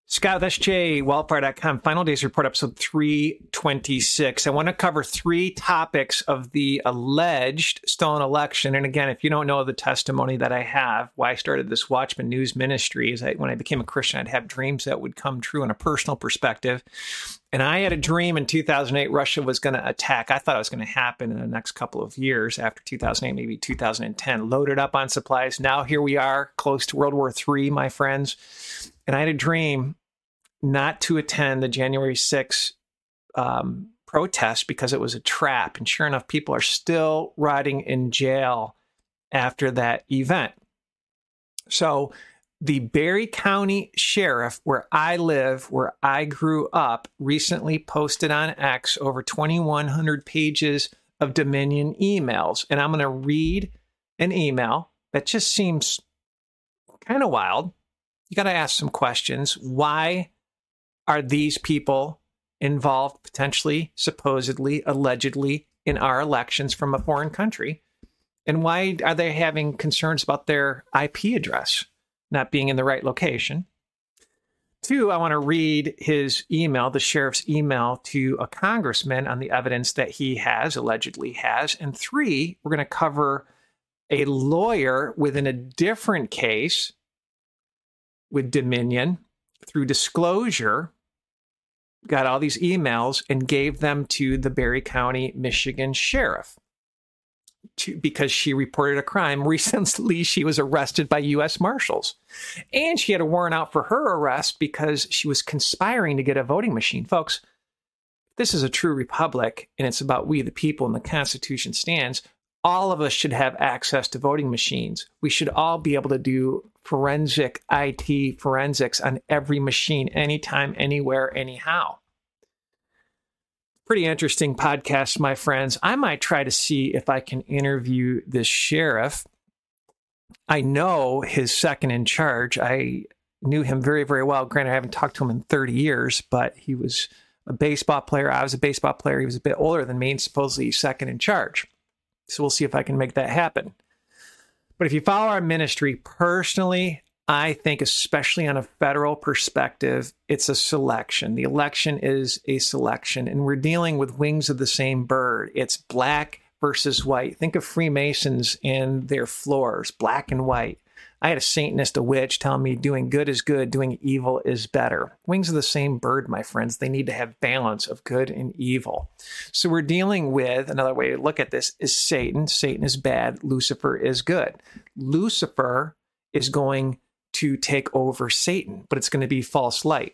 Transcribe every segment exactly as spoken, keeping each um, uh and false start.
Scott, that's Jay, wildfire dot com, Final Days Report, episode three twenty-six. I want to cover three topics of the alleged stolen election. And again, if you don't know the testimony that I have, why I started this Watchman News ministry is I, when I became a Christian, I'd have dreams that would come true in a personal perspective. And I had a dream in two thousand eight, Russia was going to attack. I thought it was going to happen in the next couple of years after two thousand eight, maybe two thousand ten, loaded up on supplies. Now here we are, close to World War Three, my friends. And I had a dream not to attend the January sixth um, protest because it was a trap. And sure enough, people are still rotting in jail after that event. So the Barry County Sheriff, where I live, where I grew up, recently posted on X over twenty-one hundred pages of Dominion emails. And I'm going to read an email that just seems kind of wild. You got to ask some questions. Why are these people involved potentially, supposedly, allegedly in our elections from a foreign country? And why are they having concerns about their I P address not being in the right location? Two, I want to read his email, the sheriff's email to a congressman on the evidence that he has, allegedly has. And three, we're going to cover a lawyer within a different case with Dominion through disclosure, got all these emails and gave them to the Barry County, Michigan sheriff to, because she reported a crime. Recently, she was arrested by U S Marshals. And she had a warrant out for her arrest because she was conspiring to get a voting machine. Folks, this is a true republic, and it's about we the people, and the Constitution stands. All of us should have access to voting machines. We should all be able to do forensic I T forensics on every machine, anytime, anywhere, anyhow. Pretty interesting podcast, my friends. I might try to see if I can interview this sheriff. I know his second in charge. I knew him very, very well. Granted, I haven't talked to him in thirty years, but he was a baseball player. I was a baseball player. He was a bit older than me and supposedly second in charge. So we'll see if I can make that happen. But if you follow our ministry personally, I think, especially on a federal perspective, it's a selection. The election is a selection, and we're dealing with wings of the same bird. It's black versus white. Think of Freemasons and their floors, black and white. I had a Satanist, a witch, telling me doing good is good, doing evil is better. Wings of the same bird, my friends. They need to have balance of good and evil. So we're dealing with, another way to look at this is Satan. Satan is bad. Lucifer is good. Lucifer is going to take over Satan, but it's going to be false light.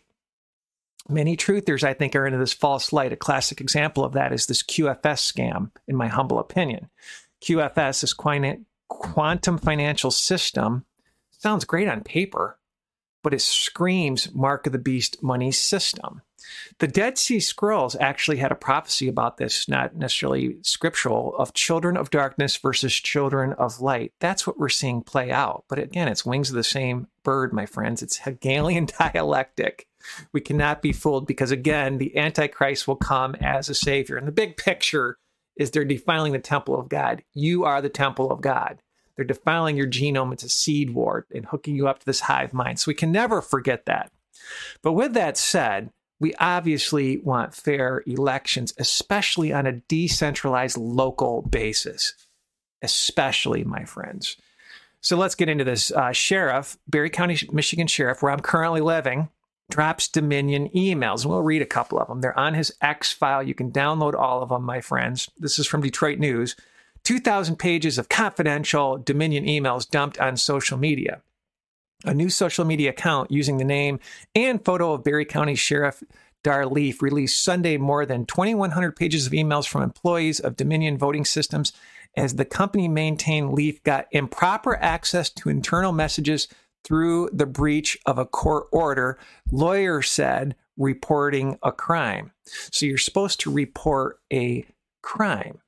Many truthers, I think, are into this false light. A classic example of that is this Q F S scam, in my humble opinion. Q F S is quantum financial system. Sounds great on paper, but it screams Mark of the Beast money system. The Dead Sea Scrolls actually had a prophecy about this, not necessarily scriptural, of children of darkness versus children of light. That's what we're seeing play out. But again, it's wings of the same bird, my friends. It's Hegelian dialectic. We cannot be fooled because, again, the Antichrist will come as a savior. And the big picture is they're defiling the temple of God. You are the temple of God. They're defiling your genome. It's a seed ward and hooking you up to this hive mind. So we can never forget that. But with that said, we obviously want fair elections, especially on a decentralized local basis, especially, my friends. So let's get into this. Uh, Sheriff, Barry County, Michigan Sheriff, where I'm currently living, drops Dominion emails. And we'll read a couple of them. They're on his X file. You can download all of them, my friends. This is from Detroit News. two thousand pages of confidential Dominion emails dumped on social media. A new social media account using the name and photo of Barry County Sheriff Dar Leaf released Sunday more than twenty-one hundred pages of emails from employees of Dominion Voting Systems as the company maintained Leaf got improper access to internal messages through the breach of a court order, lawyer said, reporting a crime. So you're supposed to report a crime,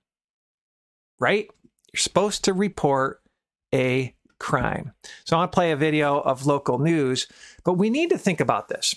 right? You're supposed to report a crime. So I want to play a video of local news, but we need to think about this.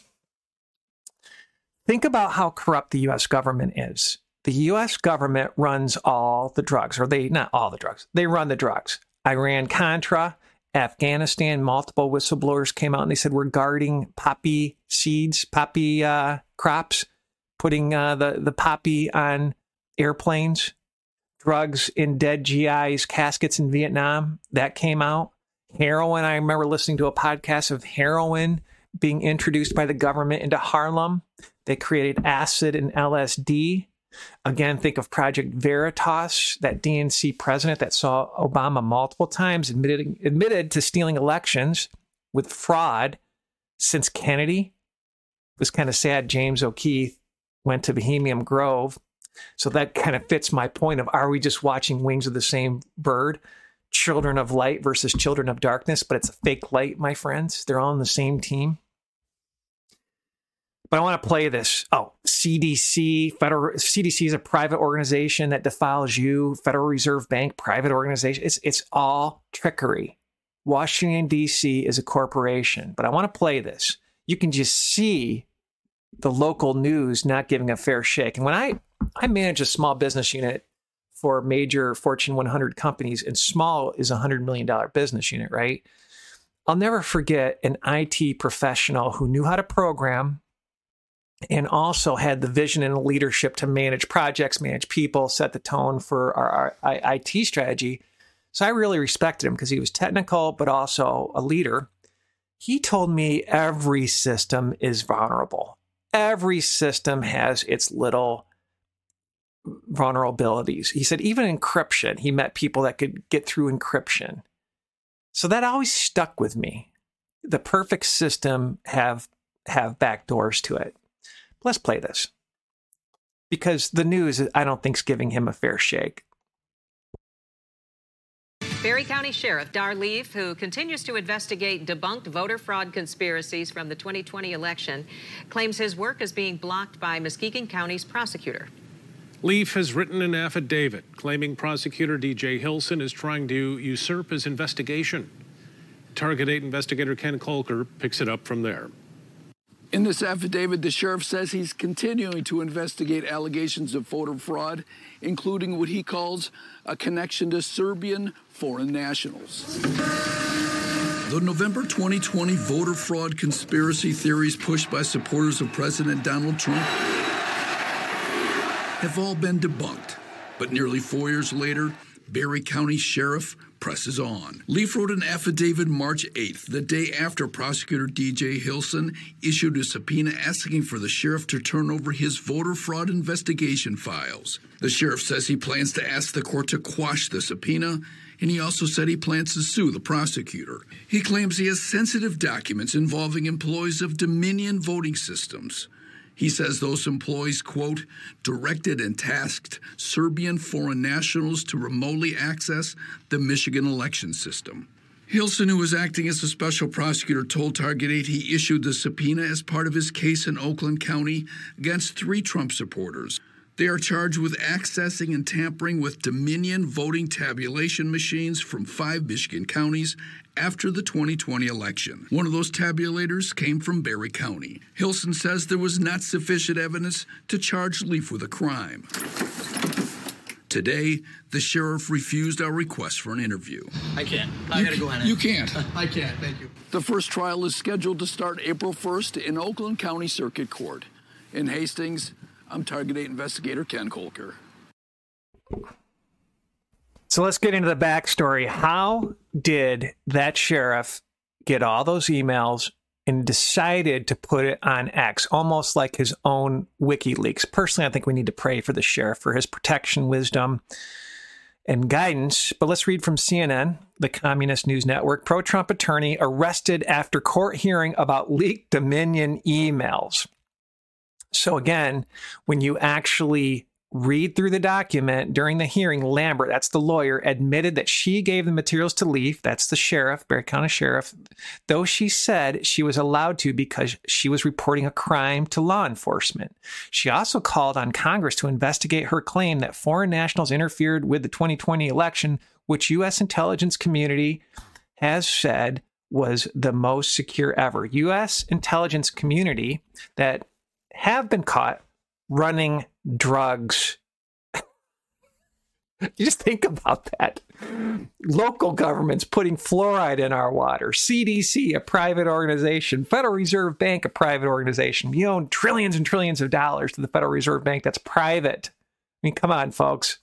Think about how corrupt the U S government is. The U S government runs all the drugs, or they, not all the drugs, they run the drugs. Iran-Contra, Afghanistan, multiple whistleblowers came out and they said, we're guarding poppy seeds, poppy uh, crops, putting uh, the, the poppy on airplanes, drugs in dead G Is, caskets in Vietnam. That came out. Heroin, I remember listening to a podcast of heroin being introduced by the government into Harlem. They created acid and L S D. Again, think of Project Veritas, that D N C president that saw Obama multiple times admitted, admitted to stealing elections with fraud since Kennedy. It was kind of sad James O'Keefe went to Bohemian Grove. So that kind of fits my point of, are we just watching Wings of the Same Bird? Children of Light versus Children of Darkness, but it's a fake light, my friends. They're all on the same team. But I want to play this. Oh, C D C, Federal C D C is a private organization that defiles you. Federal Reserve Bank, private organization. It's it's all trickery. Washington, D C is a corporation. But I want to play this. You can just see the local news not giving a fair shake. And when I, I manage a small business unit for major Fortune one hundred companies, and small is a one hundred million dollars business unit, right? I'll never forget an I T professional who knew how to program and also had the vision and leadership to manage projects, manage people, set the tone for our, our I T strategy. So I really respected him because he was technical, but also a leader. He told me every system is vulnerable. Every system has its little vulnerabilities. He said even encryption, he met people that could get through encryption. So that always stuck with me. The perfect system have have back doors to it. Let's play this. Because the news, I don't think, is giving him a fair shake. Barry County Sheriff Dar Leaf, who continues to investigate debunked voter fraud conspiracies from the twenty twenty election, claims his work is being blocked by Muskegon County's prosecutor. Leaf has written an affidavit claiming prosecutor D J Hilson is trying to usurp his investigation. Target eight investigator Ken Kolker picks it up from there. In this affidavit, the sheriff says he's continuing to investigate allegations of voter fraud, including what he calls a connection to Serbian foreign nationals. The November twenty twenty voter fraud conspiracy theories pushed by supporters of President Donald Trump have all been debunked. But nearly four years later, Barry County Sheriff presses on. Leaf wrote an affidavit March eighth, the day after prosecutor D J Hilson issued a subpoena asking for the sheriff to turn over his voter fraud investigation files. The sheriff says he plans to ask the court to quash the subpoena, and he also said he plans to sue the prosecutor. He claims he has sensitive documents involving employees of Dominion voting systems. He says those employees, quote, directed and tasked Serbian foreign nationals to remotely access the Michigan election system. Hilson, who was acting as a special prosecutor, told Target eight he issued the subpoena as part of his case in Oakland County against three Trump supporters. They are charged with accessing and tampering with Dominion voting tabulation machines from five Michigan counties after the twenty twenty election. One of those tabulators came from Barry County. Hilson says there was not sufficient evidence to charge Leaf with a crime. Today, the sheriff refused our request for an interview. I can't. I gotta go in. You can't. I can't. Thank you. The first trial is scheduled to start April first in Oakland County Circuit Court. In Hastings, I'm Target eight investigator Ken Kolker. So let's get into the backstory. How did that sheriff get all those emails and decided to put it on X, almost like his own WikiLeaks? Personally, I think we need to pray for the sheriff for his protection, wisdom, and guidance. But let's read from C N N, the Communist News Network. Pro-Trump attorney arrested after court hearing about leaked Dominion emails. So again, when you actually read through the document during the hearing, Lambert, that's the lawyer, admitted that she gave the materials to Leaf, that's the sheriff, Barry County Sheriff, though she said she was allowed to because she was reporting a crime to law enforcement. She also called on Congress to investigate her claim that foreign nationals interfered with the twenty twenty election, which U S intelligence community has said was the most secure ever. U S intelligence community that have been caught running drugs You just think about that. Local governments putting fluoride in our water. C D C, a private organization. Federal Reserve Bank, a private organization. We own trillions and trillions of dollars to the Federal Reserve Bank. That's private. I mean, come on, folks.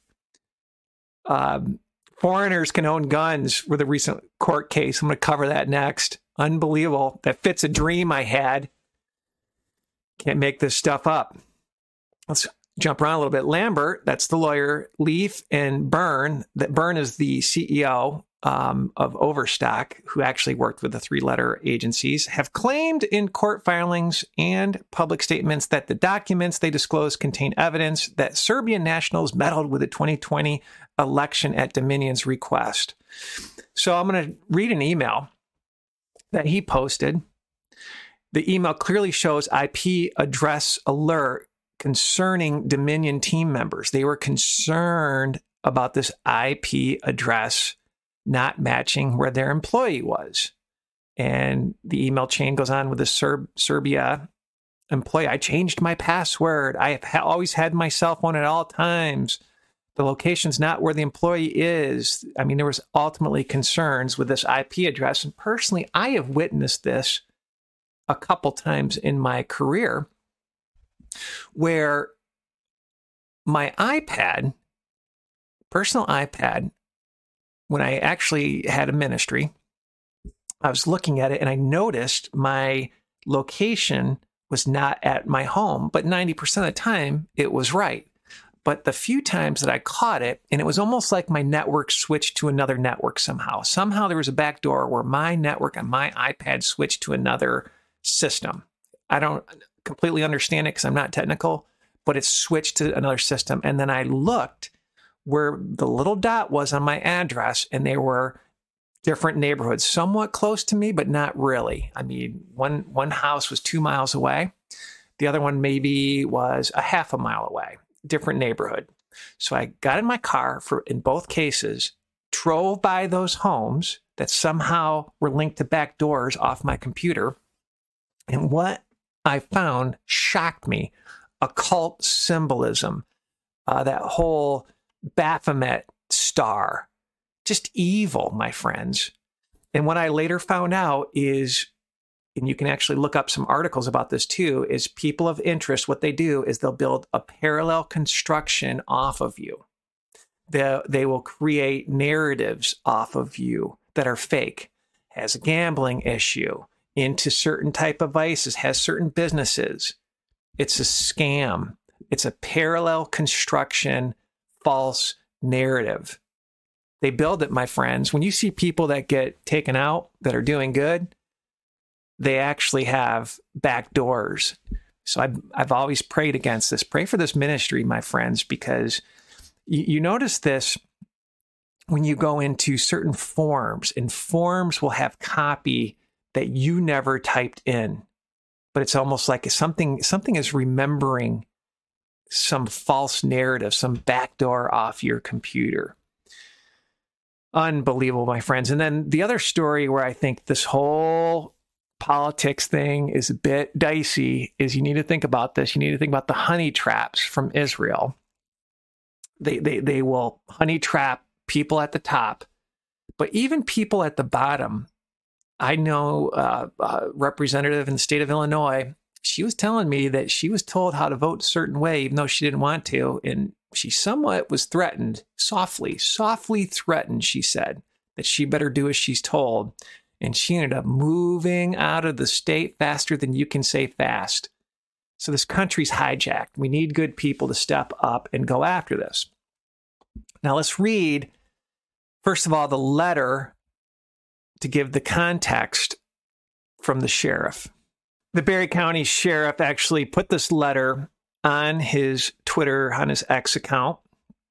Um, foreigners can own guns with a recent court case. I'm going to cover that next. Unbelievable. That fits a dream I had. Can't make this stuff up. Let's jump around a little bit. Lambert, that's the lawyer. Leaf and Byrne, that Byrne is the C E O um, of Overstock, who actually worked with the three-letter agencies, have claimed in court filings and public statements that the documents they disclosed contain evidence that Serbian nationals meddled with the twenty twenty election at Dominion's request. So I'm going to read an email that he posted. The email clearly shows I P address alert concerning Dominion team members. They were concerned about this I P address not matching where their employee was. And the email chain goes on with the Serb, Serbia employee. I changed my password. I have ha- always had my cell phone at all times. The location's not where the employee is. I mean, there was ultimately concerns with this I P address. And personally, I have witnessed this a couple times in my career, where my iPad, personal iPad, when I actually had a ministry, I was looking at it and I noticed my location was not at my home, but ninety percent of the time it was right. But the few times that I caught it, and it was almost like my network switched to another network somehow. Somehow there was a back door where my network on my iPad switched to another system. I don't completely understand it because I'm not technical, but it switched to another system. And then I looked where the little dot was on my address, and they were different neighborhoods, somewhat close to me, but not really. I mean, one one house was two miles away. The other one maybe was a half a mile away, different neighborhood. So I got in my car for, in both cases, drove by those homes that somehow were linked to back doors off my computer. And what I found shocked me. Occult symbolism, uh, that whole Baphomet star, just evil, my friends. And what I later found out is, and you can actually look up some articles about this too, is people of interest, what they do is they'll build a parallel construction off of you. They, they will create narratives off of you that are fake. Has a gambling issue, into certain type of vices, has certain businesses. It's a scam. It's a parallel construction, false narrative. They build it, my friends. When you see people that get taken out that are doing good, they actually have back doors. So I've, I've always prayed against this. Pray for this ministry, my friends, because you, you notice this when you go into certain forms, and forms will have copy that you never typed in, but it's almost like something something is remembering some false narrative, some backdoor off your computer. Unbelievable, my friends. And then the other story where I think this whole politics thing is a bit dicey is you need to think about this. You need to think about the honey traps from Israel. They they they will honey trap people at the top, but even people at the bottom. I know uh, a representative in the state of Illinois, she was telling me that she was told how to vote a certain way, even though she didn't want to. And she somewhat was threatened, softly, softly threatened, she said, that she better do as she's told. And she ended up moving out of the state faster than you can say fast. So this country's hijacked. We need good people to step up and go after this. Now let's read, first of all, the letter to give the context from the sheriff. The Barry County sheriff actually put this letter on his Twitter, on his X account,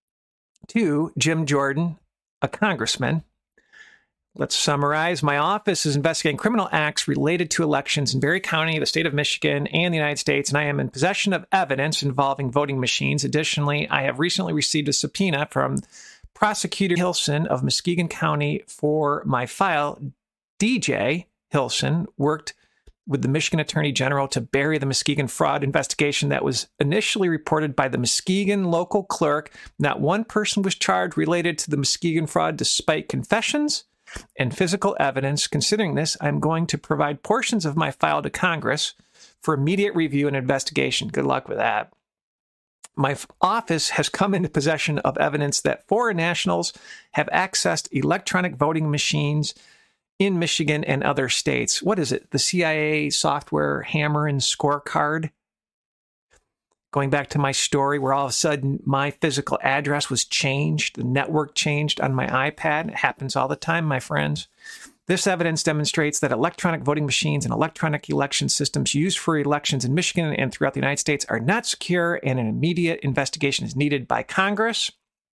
to Jim Jordan, a congressman. Let's summarize. My office is investigating criminal acts related to elections in Barry County, the state of Michigan, and the United States, and I am in possession of evidence involving voting machines. Additionally, I have recently received a subpoena from Prosecutor Hilson of Muskegon County for my file. D J Hilson worked with the Michigan Attorney General to bury the Muskegon fraud investigation that was initially reported by the Muskegon local clerk. Not one person was charged related to the Muskegon fraud despite confessions and physical evidence. Considering this, I'm going to provide portions of my file to Congress for immediate review and investigation. Good luck with that. My office has come into possession of evidence that foreign nationals have accessed electronic voting machines in Michigan and other states. What is it? The C I A software Hammer and Scorecard? Going back to my story where all of a sudden my physical address was changed, the network changed on my iPad. It happens all the time, my friends. This evidence demonstrates that electronic voting machines and electronic election systems used for elections in Michigan and throughout the United States are not secure, and an immediate investigation is needed by Congress.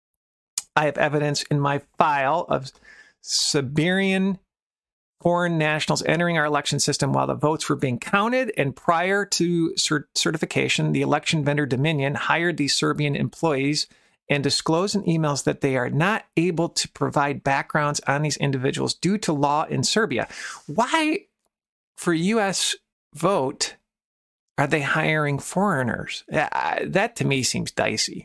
I have evidence in my file of Siberian foreign nationals entering our election system while the votes were being counted, and prior to cert- certification, the election vendor Dominion hired these Serbian employees and disclosed in emails that they are not able to provide backgrounds on these individuals due to law in Serbia. Why, for U S vote, are they hiring foreigners? Uh, that to me seems dicey.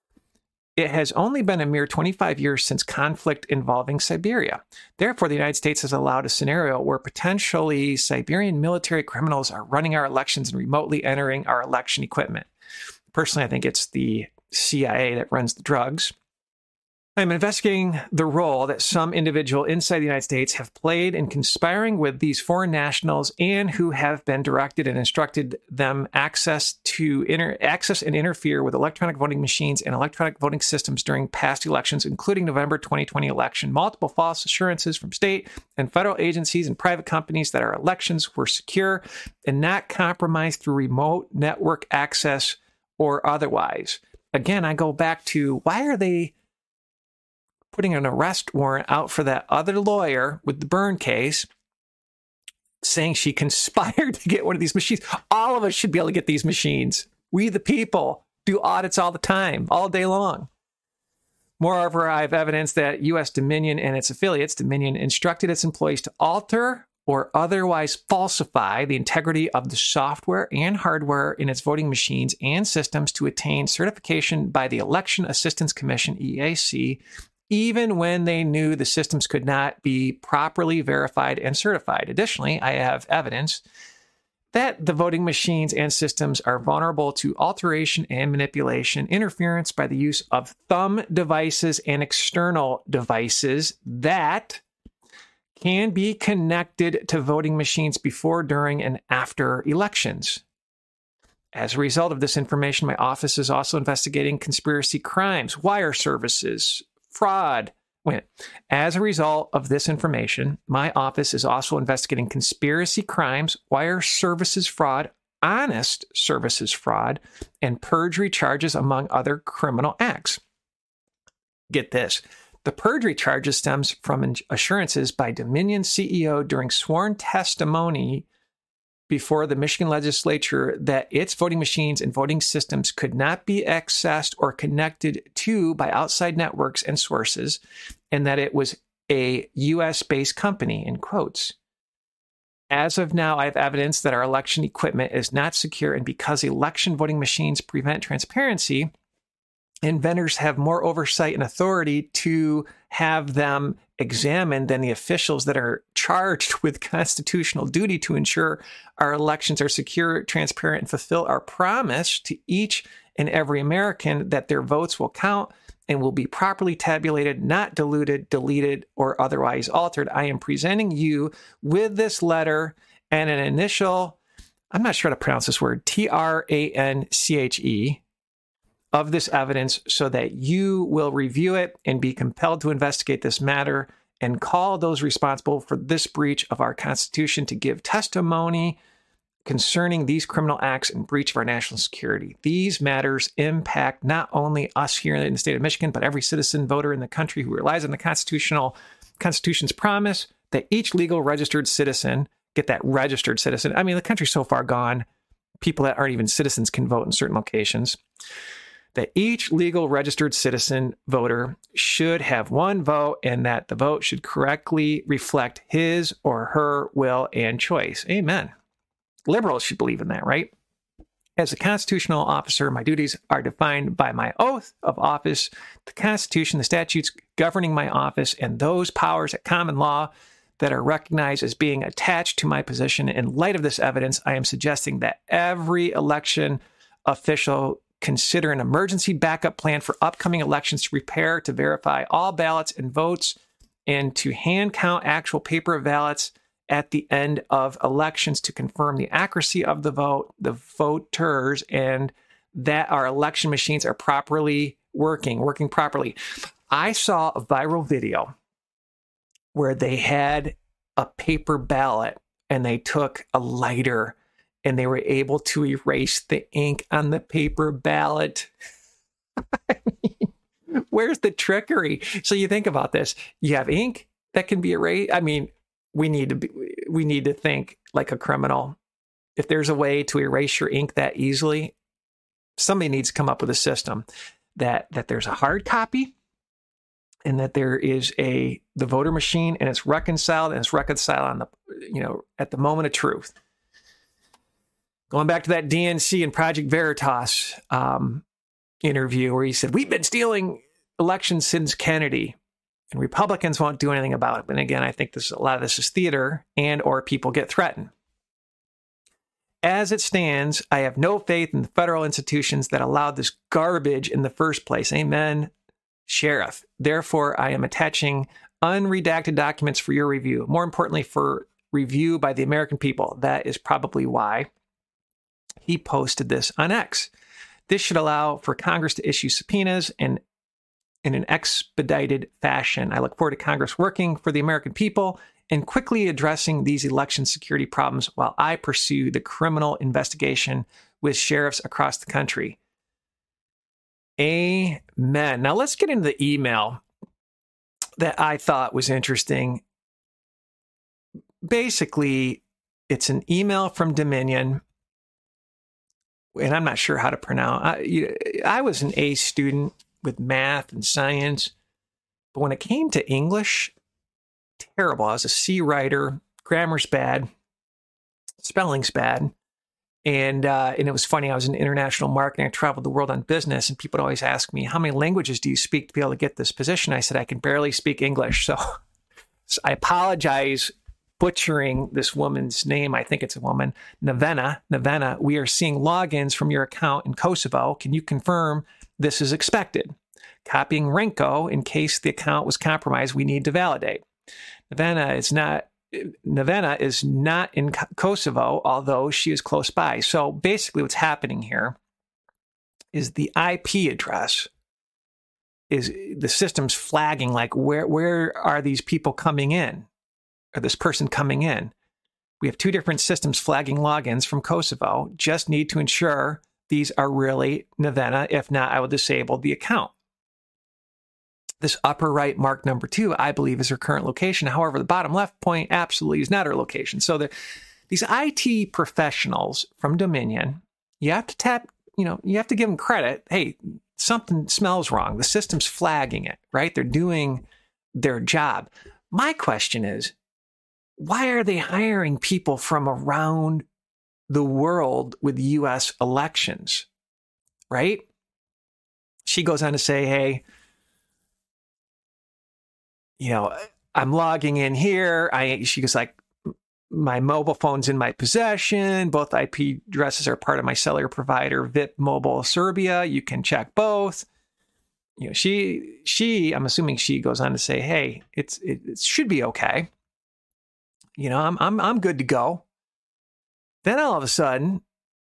It has only been a mere twenty-five years since conflict involving Siberia. Therefore, the United States has allowed a scenario where potentially Siberian military criminals are running our elections and remotely entering our election equipment. Personally, I think it's the C I A that runs the drugs. I'm investigating the role that some individual inside the United States have played in conspiring with these foreign nationals and who have been directed and instructed them access to inter- access and interfere with electronic voting machines and electronic voting systems during past elections, including November twenty twenty election. Multiple false assurances from state and federal agencies and private companies that our elections were secure and not compromised through remote network access or otherwise. Again, I go back to, why are they putting an arrest warrant out for that other lawyer with the Byrne case, saying she conspired to get one of these machines? All of us should be able to get these machines. We, the people, do audits all the time, all day long. Moreover, I have evidence that U S Dominion and its affiliates, Dominion, instructed its employees to alter or otherwise falsify the integrity of the software and hardware in its voting machines and systems to attain certification by the Election Assistance Commission, E A C, even when they knew the systems could not be properly verified and certified. Additionally, I have evidence that the voting machines and systems are vulnerable to alteration and manipulation, interference by the use of thumb devices and external devices that can be connected to voting machines before, during, and after elections. As a result of this information, my office is also investigating conspiracy crimes, wire services, fraud. Wait, as a result of this information, my office is also investigating conspiracy crimes, wire services fraud, honest services fraud, and perjury charges, among other criminal acts. Get this. The perjury charges stems from assurances by Dominion C E O during sworn testimony before the Michigan legislature that its voting machines and voting systems could not be accessed or connected to by outside networks and sources, and that it was a U S-based company, in quotes. As of now, I have evidence that our election equipment is not secure, and because election voting machines prevent transparency, and vendors have more oversight and authority to have them examined than the officials that are charged with constitutional duty to ensure our elections are secure, transparent, and fulfill our promise to each and every American that their votes will count and will be properly tabulated, not diluted, deleted, or otherwise altered. I am presenting you with this letter and an initial, I'm not sure how to pronounce this word, T R A N C H E, of this evidence so that you will review it and be compelled to investigate this matter and call those responsible for this breach of our Constitution to give testimony concerning these criminal acts and breach of our national security. These matters impact not only us here in the state of Michigan, but every citizen voter in the country who relies on the constitutional Constitution's promise that each legal registered citizen, get that registered citizen. I mean, the country's so far gone, people that aren't even citizens can vote in certain locations. That each legal registered citizen voter should have one vote and that the vote should correctly reflect his or her will and choice. Amen. Liberals should believe in that, right? As a constitutional officer, my duties are defined by my oath of office, the Constitution, the statutes governing my office, and those powers at common law that are recognized as being attached to my position. In light of this evidence, I am suggesting that every election official consider an emergency backup plan for upcoming elections to prepare to verify all ballots and votes and to hand count actual paper ballots at the end of elections to confirm the accuracy of the vote, the voters, and that our election machines are properly working, working properly. I saw a viral video where they had a paper ballot and they took a lighter and they were able to erase the ink on the paper ballot. I mean, where's the trickery? So you think about this. You have ink that can be erased. I mean, we need to be, we need to think like a criminal. If there's a way to erase your ink that easily, somebody needs to come up with a system that that there's a hard copy and that there is a the voter machine and it's reconciled and it's reconciled on the, you know, at the moment of truth. Going back to that D N C and Project Veritas um, interview where he said, we've been stealing elections since Kennedy. And Republicans won't do anything about it. But again, I think this a lot of this is theater and or people get threatened. As it stands, I have no faith in the federal institutions that allowed this garbage in the first place. Amen, Sheriff. Therefore, I am attaching unredacted documents for your review. More importantly, for review by the American people. That is probably why he posted this on X. This should allow for Congress to issue subpoenas and in an expedited fashion. I look forward to Congress working for the American people and quickly addressing these election security problems while I pursue the criminal investigation with sheriffs across the country. Amen. Now let's get into the email that I thought was interesting. Basically, it's an email from Dominion, and I'm not sure how to pronounce. I, I was an A student with math and science, but when it came to English, terrible. I was a C writer, grammar's bad, spelling's bad, and uh, and it was funny. I was in international marketing. I traveled the world on business, and people would always ask me, "How many languages do you speak to be able to get this position?" I said, "I can barely speak English." So, so I apologize butchering this woman's name. I think it's a woman, Nevena. Nevena, we are seeing logins from your account in Kosovo. Can you confirm this is expected? Copying Renko in case the account was compromised, we need to validate. Nevena is not Nevena is not in Kosovo, although she is close by. So basically what's happening here is the I P address is the system's flagging like where where are these people coming in? Or this person coming in? We have two different systems flagging logins from Kosovo. Just need to ensure these are really Nevena. If not, I will disable the account. This upper right mark number two, I believe, is her current location. However, the bottom left point absolutely is not her location. So the, these I T professionals from Dominion, you have to tap, you know, you have to give them credit. Hey, something smells wrong. The system's flagging it, right? They're doing their job. My question is, why are they hiring people from around the world with U S elections, right? She goes on to say, hey, you know, I'm logging in here. I, she goes like, my mobile phone's in my possession. Both I P addresses are part of my cellular provider, V I P Mobile Serbia. You can check both. You know, she, she, I'm assuming she goes on to say, hey, it's, it, it should be okay. You know, I'm, I'm, I'm good to go. Then all of a sudden,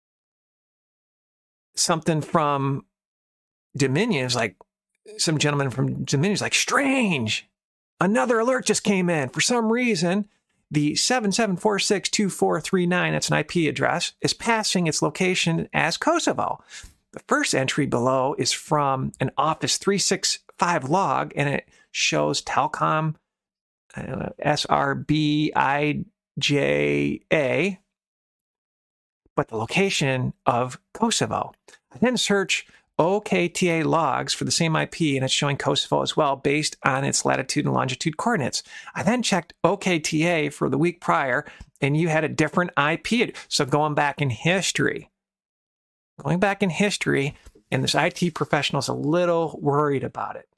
something from Dominion is like, some gentleman from Dominion is like, strange. Another alert just came in. For some reason, the seven seven four six two four three nine, that's an I P address, is passing its location as Kosovo. The first entry below is from an Office three sixty-five log, and it shows Telcom uh, S R B I J A, but the location of Kosovo. I then search O K T A logs for the same I P, and it's showing Kosovo as well based on its latitude and longitude coordinates. I then checked O K T A for the week prior, and you had a different I P. So going back in history, going back in history, and this I T professional is a little worried about it.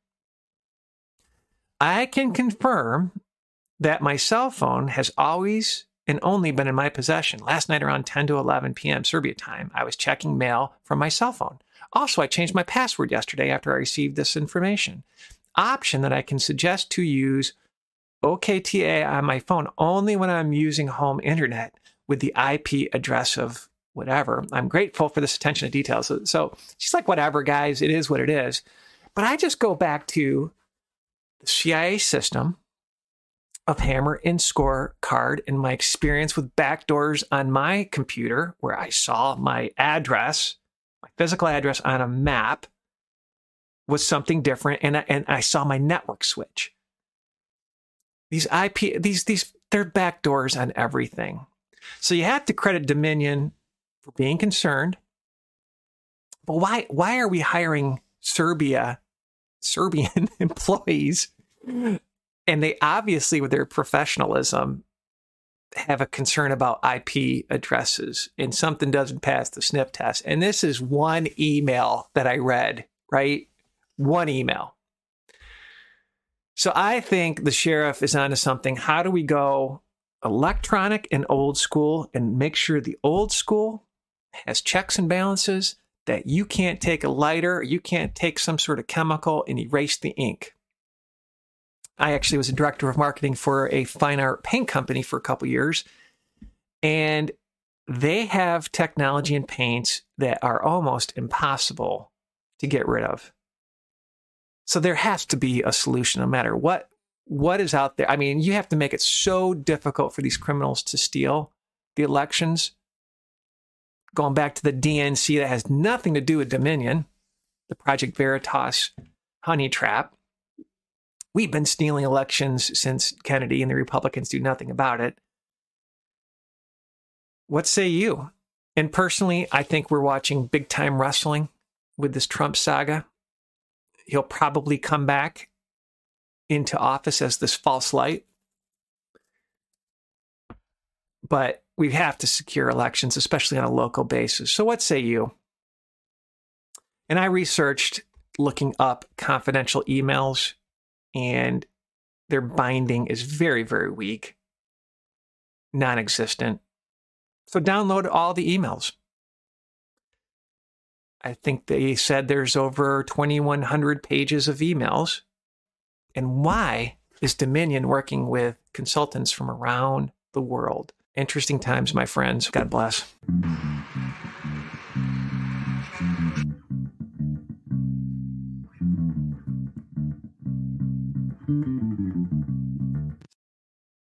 I can confirm that my cell phone has always and only been in my possession. Last night around ten to eleven p.m. Serbia time, I was checking mail from my cell phone. Also, I changed my password yesterday after I received this information. Option that I can suggest to use O K T A on my phone only when I'm using home internet with the I P address of whatever. I'm grateful for this attention to detail. So, so she's like, whatever, guys, it is what it is. But I just go back to the C I A system of Hammer and Scorecard and my experience with backdoors on my computer where I saw my address, my physical address on a map was something different, and I, and I saw my network switch. These I P, these, these, they're backdoors on everything. So you have to credit Dominion for being concerned. But why, why are we hiring Serbia, Serbian employees? And they obviously, with their professionalism, have a concern about I P addresses, and something doesn't pass the sniff test. And this is one email that I read, right? One email. So I think the sheriff is onto something. How do we go electronic and old school and make sure the old school has checks and balances, that you can't take a lighter, you can't take some sort of chemical and erase the ink? I actually was a director of marketing for a fine art paint company for a couple years, and they have technology in paints that are almost impossible to get rid of. So there has to be a solution no matter what, what is out there. I mean, you have to make it so difficult for these criminals to steal the elections. Going back to the D N C, that has nothing to do with Dominion, the Project Veritas honey trap. We've been stealing elections since Kennedy, and the Republicans do nothing about it. What say you? And personally, I think we're watching big time wrestling with this Trump saga. He'll probably come back into office as this false light. But we have to secure elections, especially on a local basis. So what say you? And I researched looking up confidential emails, and their binding is very, very weak, non-existent. So download all the emails. I think they said there's over twenty-one hundred pages of emails. And why is Dominion working with consultants from around the world? Interesting times, my friends. God bless.